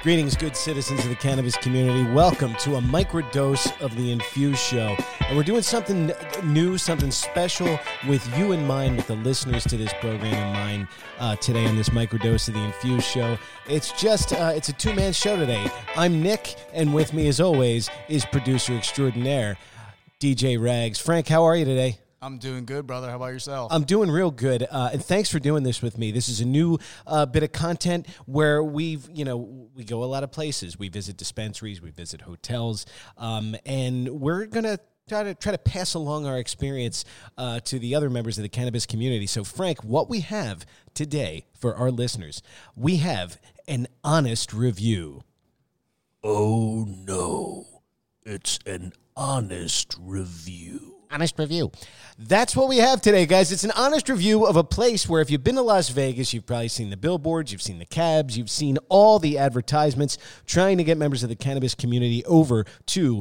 Greetings, good citizens of the cannabis community. Welcome to a microdose of the Infused Show. And we're doing something new, something special with you in mind, with the listeners to this program in mind today on this microdose of the Infused Show. It's a two-man show today. I'm Nick, and with me, as always, is producer extraordinaire, DJ Rags. Frank, how are you today? I'm doing good, brother. How about yourself? I'm doing real good, and thanks for doing this with me. This is a new bit of content where we go a lot of places. We visit dispensaries, we visit hotels, and we're gonna try to pass along our experience to the other members of the cannabis community. So, Frank, what we have today for our listeners, we have an honest review. Oh no, it's an honest review. Honest review. That's what we have today, guys. It's an honest review of a place where if you've been to Las Vegas, you've probably seen the billboards, you've seen the cabs, you've seen all the advertisements trying to get members of the cannabis community over to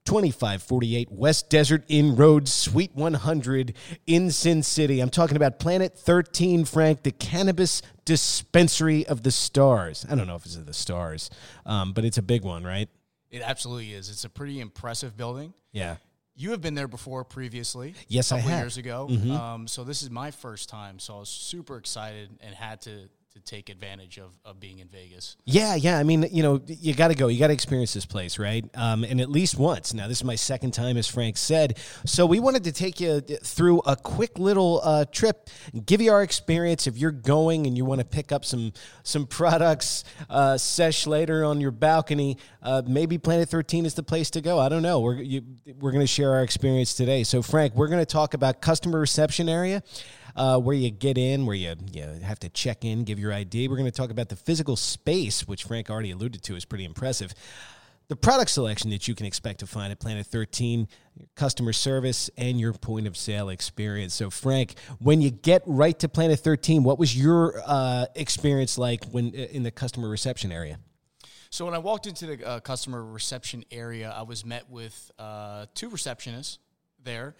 2548 West Desert Inn Road, Suite 100 in Sin City. I'm talking about Planet 13, Frank, the cannabis dispensary of the stars. I don't know if it's of the stars, but it's a big one, right? It absolutely is. It's a pretty impressive building. Yeah. You have been there before previously. Yes, I have. A couple years ago. Mm-hmm. So this is my first time, so I was super excited and had to take advantage of being in Vegas. Yeah. I mean, you got to go. You got to experience this place, right? And at least once. Now, this is my second time, as Frank said. So we wanted to take you through a quick little trip, give you our experience. If you're going and you want to pick up some products, sesh later on your balcony, maybe Planet 13 is the place to go. I don't know. We're going to share our experience today. So, Frank, we're going to talk about customer reception area. Where you get in, where you have to check in, give your ID. We're going to talk about the physical space, which Frank already alluded to is pretty impressive. The product selection that you can expect to find at Planet 13, customer service, and your point of sale experience. So, Frank, when you get right to Planet 13, what was your experience like when in the customer reception area? So when I walked into the customer reception area, I was met with two receptionists there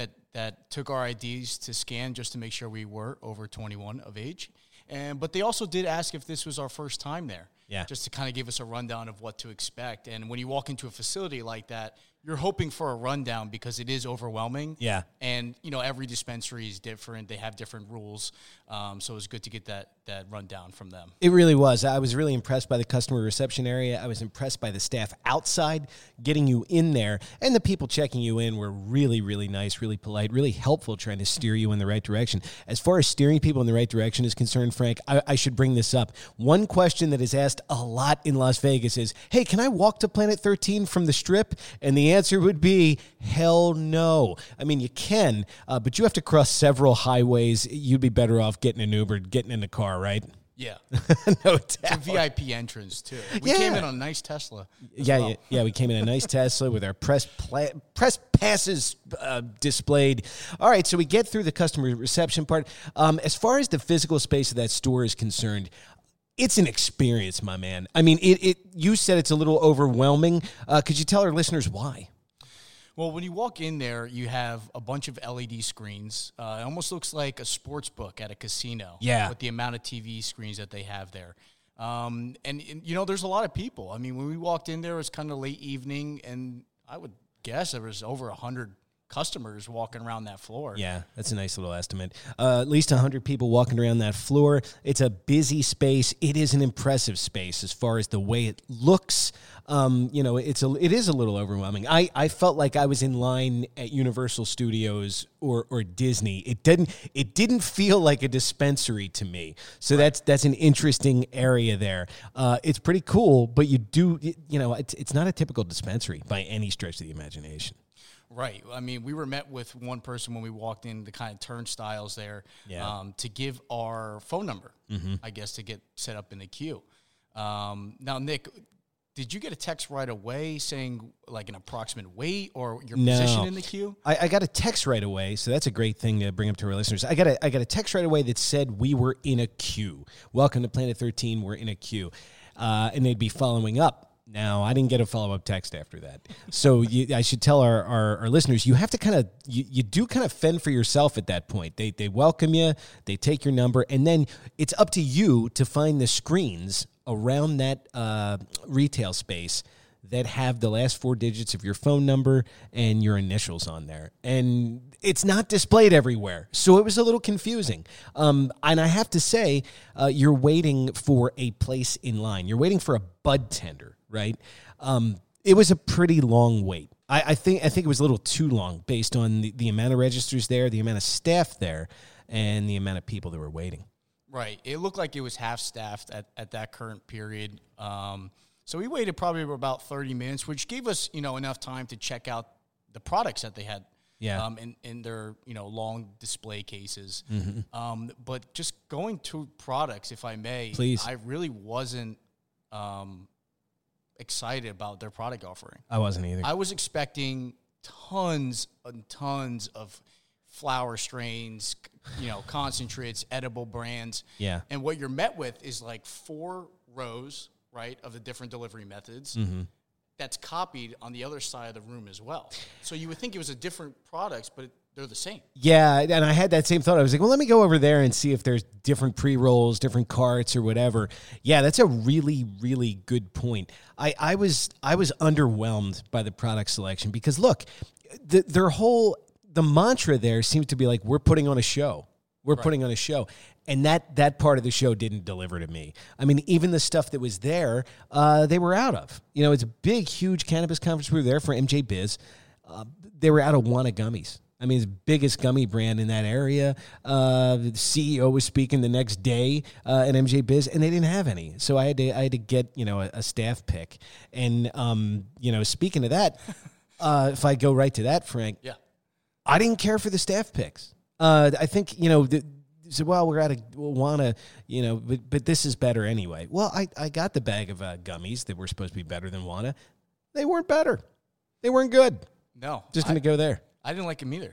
that took our IDs to scan just to make sure we were over 21 of age. But they also did ask if this was our first time there. Yeah. Just to kind of give us a rundown of what to expect. And when you walk into a facility like that, you're hoping for a rundown because it is overwhelming. Yeah. And, every dispensary is different. They have different rules. So it was good to get that rundown from them. It really was. I was really impressed by the customer reception area. I was impressed by the staff outside getting you in there. And the people checking you in were really, really nice, really polite, really helpful trying to steer you in the right direction. As far as steering people in the right direction is concerned, Frank, I should bring this up. One question that is asked a lot in Las Vegas is, hey, can I walk to Planet 13 from the Strip? And the answer would be, hell no. I mean, you can, but you have to cross several highways. You'd be better off getting an Uber, getting in the car, right? Yeah. No doubt. It's a VIP entrance, too. We came in on a nice Tesla. Yeah, we came in a nice Tesla with our press passes displayed. All right, so we get through the customer reception part. As far as the physical space of that store is concerned, it's an experience, my man. I mean, you said it's a little overwhelming. Could you tell our listeners why? Well, when you walk in there, you have a bunch of LED screens. It almost looks like a sports book at a casino. Yeah. With the amount of TV screens that they have there. And there's a lot of people. I mean, when we walked in there, it was kind of late evening, and I would guess there was over 100 customers walking around that floor. Yeah, that's a nice little estimate. At least 100 people walking around that floor. It's a busy space. It is an impressive space as far as the way it looks. It is a little overwhelming. I felt like I was in line at Universal Studios or Disney. It didn't feel like a dispensary to me. So right. That's an interesting area there. It's pretty cool, but it's not a typical dispensary by any stretch of the imagination. Right. I mean, we were met with one person when we walked in the kind of turnstiles there to give our phone number, I guess, to get set up in the queue. Now, Nick, did you get a text right away saying like an approximate wait or your position in the queue? I got a text right away, so that's a great thing to bring up to our listeners. I got a text right away that said we were in a queue. Welcome to Planet 13. We're in a queue. And they'd be following up. Now, I didn't get a follow-up text after that. So I should tell our listeners, you have to kind of, you do kind of fend for yourself at that point. They welcome you, they take your number, and then it's up to you to find the screens around that retail space that have the last 4 digits of your phone number and your initials on there. And it's not displayed everywhere. So it was a little confusing. And I have to say, you're waiting for a place in line. You're waiting for a bud tender, right? It was a pretty long wait. I think it was a little too long based on the amount of registers there, the amount of staff there, and the amount of people that were waiting. Right. It looked like it was half-staffed at that current period. So we waited probably about 30 minutes, which gave us, enough time to check out the products that they had in their, long display cases. Mm-hmm. But just going to products, if I may, please. I really wasn't excited about their product offering. I wasn't either. I was expecting tons and tons of flower strains, concentrates, edible brands. Yeah. And what you're met with is like 4 rows, right, of the different delivery methods. Mm-hmm. That's copied on the other side of the room as well. So you would think it was a different products, but they're the same. Yeah, and I had that same thought. I was like, well, let me go over there and see if there's different pre-rolls, different carts or whatever. Yeah, that's a really, really good point. I was underwhelmed by the product selection because, look, the mantra there seems to be like, we're putting on a show. We're putting on a show. And that part of the show didn't deliver to me. I mean, even the stuff that was there, they were out of. It's a big, huge cannabis conference. We were there for MJ Biz. They were out of Wana gummies. I mean, it's the biggest gummy brand in that area. The CEO was speaking the next day at MJ Biz, and they didn't have any. So I had to get, a staff pick. And, speaking of that, if I go right to that, Frank, yeah, I didn't care for the staff picks. I think, said, well, we're at a Wana, but this is better anyway. Well, I got the bag of gummies that were supposed to be better than Wana. They weren't better. They weren't good. No. Just going to go there. I didn't like them either.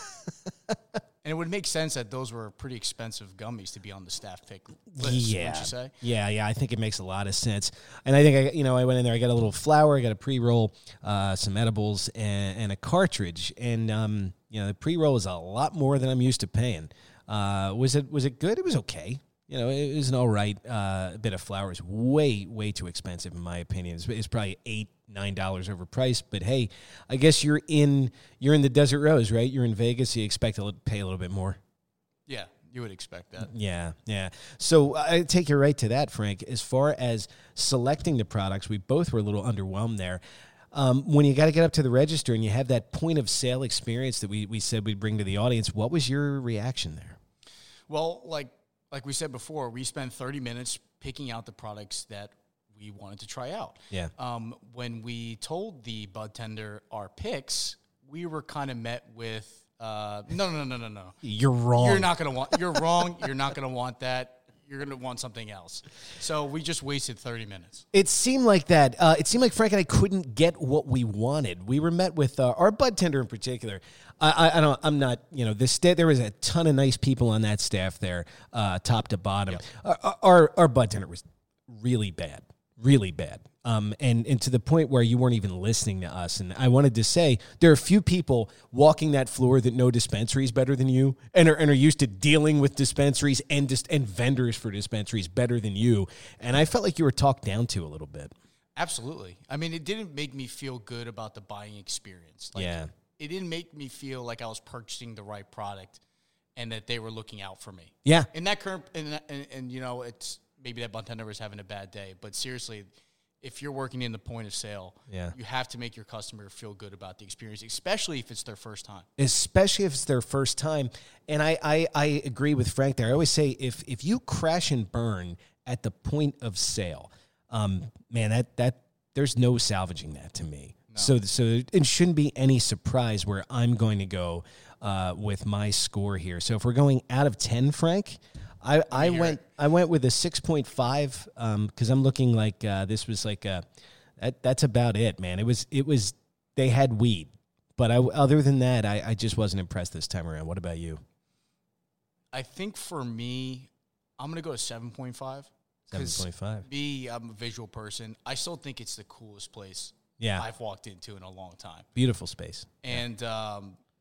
And it would make sense that those were pretty expensive gummies to be on the staff pick list, wouldn't you say? Yeah. I think it makes a lot of sense. And I think, I went in there, I got a little flour, I got a pre-roll, some edibles, and a cartridge. And, the pre-roll is a lot more than I'm used to paying. Was it good? It was okay. It was an all right bit of flour. It's way too expensive in my opinion. It's probably $8-9 overpriced. But hey, I guess you're in the Desert Rose, right? You're in Vegas. So you expect to pay a little bit more. Yeah, you would expect that. Yeah. So I take you right to that, Frank. As far as selecting the products, we both were a little underwhelmed there. When you got to get up to the register and you have that point of sale experience that we said we'd bring to the audience, what was your reaction there? Well, like we said before, we spent 30 minutes picking out the products that we wanted to try out. Yeah. When we told the bud tender our picks, we were kind of met with, no. You're wrong. You're wrong. You're not going to want that. You're going to want something else. So we just wasted 30 minutes. It seemed like that. It seemed like Frank and I couldn't get what we wanted. We were met with our bud tender in particular. I'm not, there was a ton of nice people on that staff there, top to bottom. Yep. Our bud tender was really bad. And to the point where you weren't even listening to us. And I wanted to say, there are a few people walking that floor that know dispensaries better than you and are used to dealing with dispensaries and vendors for dispensaries better than you. And I felt like you were talked down to a little bit. Absolutely. I mean, it didn't make me feel good about the buying experience. It didn't make me feel like I was purchasing the right product and that they were looking out for me. Yeah. In that current, it's maybe that bud tender was having a bad day, but seriously, if you're working in the point of sale, you have to make your customer feel good about the experience, especially if it's their first time. And I agree with Frank there. I always say if you crash and burn at the point of sale, man, that there's no salvaging that to me. No. So it shouldn't be any surprise where I'm going to go with my score here. So if we're going out of 10, Frank, I went with a 6.5 because I'm looking like this was like that's about it, man. It was they had weed, but other than that, I just wasn't impressed this time around. What about you? I think for me, I'm gonna go to 7.5. 7.5. I'm a visual person. I still think it's the coolest place I've walked into in a long time. Beautiful space. And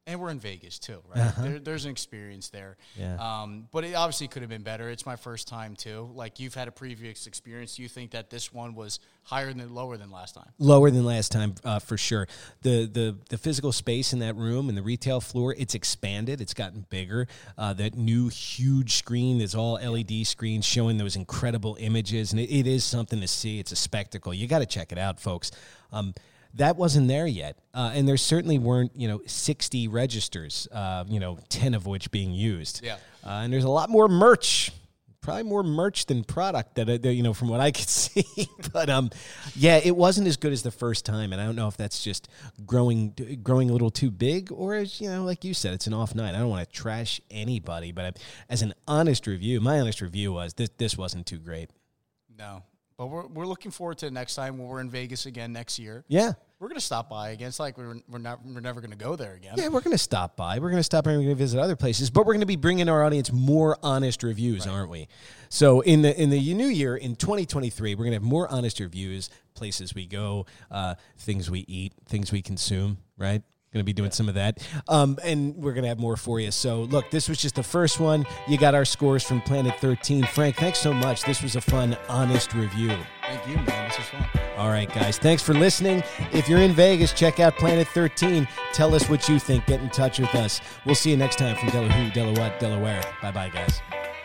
And we're in Vegas, too, right? Uh-huh. There's an experience there. Yeah. But it obviously could have been better. It's my first time, too. Like, you've had a previous experience. Do you think that this one was higher than lower than last time? Lower than last time, for sure. The physical space in that room and the retail floor, it's expanded. It's gotten bigger. That new huge screen is all LED screens showing those incredible images, and it is something to see. It's a spectacle. You got to check it out, folks. That wasn't there yet. And there certainly weren't, 60 registers, 10 of which being used. Yeah. And there's a lot more merch. Probably more merch than product that from what I could see. But it wasn't as good as the first time, and I don't know if that's just growing a little too big, or like you said, it's an off night. I don't want to trash anybody, but as an honest review, my honest review was this wasn't too great. No, but we're looking forward to the next time when we're in Vegas again next year. Yeah. We're going to stop by again. It's like we're never going to go there again. Yeah, we're going to stop by. We're going to stop by and we're going to visit other places, but we're going to be bringing our audience more honest reviews, right, aren't we? So in the new year, in 2023, we're going to have more honest reviews, places we go, things we eat, things we consume, right? Going to be doing some of that. And we're going to have more for you. So, look, this was just the first one. You got our scores from Planet 13. Frank, thanks so much. This was a fun, honest review. Thank you, man. This was fun. All right, guys. Thanks for listening. If you're in Vegas, check out Planet 13. Tell us what you think. Get in touch with us. We'll see you next time from Delaware, Delaware. Bye-bye, guys.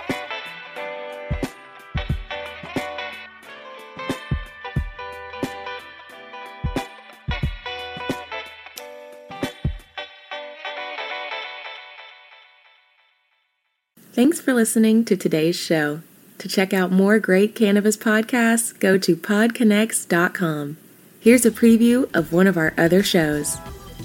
Thanks for listening to today's show. To check out more great cannabis podcasts, go to podconnects.com. Here's a preview of one of our other shows.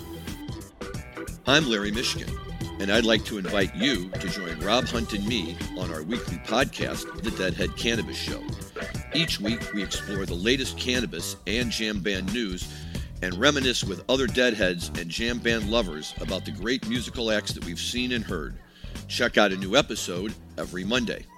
I'm Larry Michigan, and I'd like to invite you to join Rob Hunt and me on our weekly podcast, The Deadhead Cannabis Show. Each week, we explore the latest cannabis and jam band news and reminisce with other Deadheads and jam band lovers about the great musical acts that we've seen and heard. Check out a new episode every Monday.